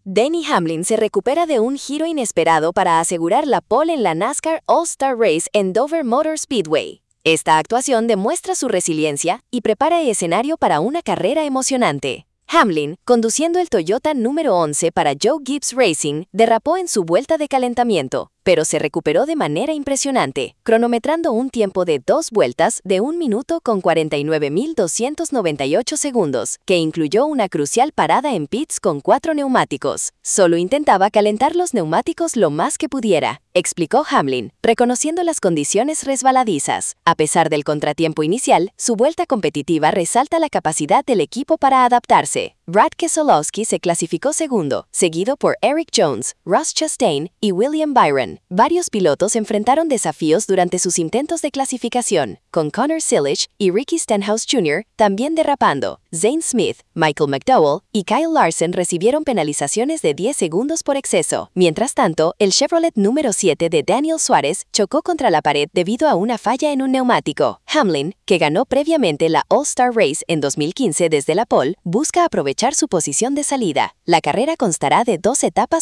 Denny Hamlin se recupera de un giro inesperado para asegurar la pole en la NASCAR All-Star Race en Dover Motor Speedway. Esta actuación demuestra su resiliencia y prepara el escenario para una carrera emocionante. Hamlin, conduciendo el Toyota número 11 para Joe Gibbs Racing, derrapó en su vuelta de calentamiento, pero se recuperó de manera impresionante, cronometrando un tiempo de 2 vueltas de 1 minuto con 49.298 segundos, que incluyó una crucial parada en pits con 4 neumáticos. Solo intentaba calentar los neumáticos lo más que pudiera, explicó Hamlin, reconociendo las condiciones resbaladizas. A pesar del contratiempo inicial, su vuelta competitiva resalta la capacidad del equipo para adaptarse. Brad Keselowski se clasificó segundo, seguido por Eric Jones, Ross Chastain y William Byron. Varios pilotos enfrentaron desafíos durante sus intentos de clasificación, con Connor Silich y Ricky Stenhouse Jr. también derrapando. Zane Smith, Michael McDowell y Kyle Larson recibieron penalizaciones de 10 segundos por exceso. Mientras tanto, el Chevrolet número 7 de Daniel Suárez chocó contra la pared debido a una falla en un neumático. Hamlin, que ganó previamente la All-Star Race en 2015 desde la pole, busca aprovechar su posición de salida. La carrera constará de 2 etapas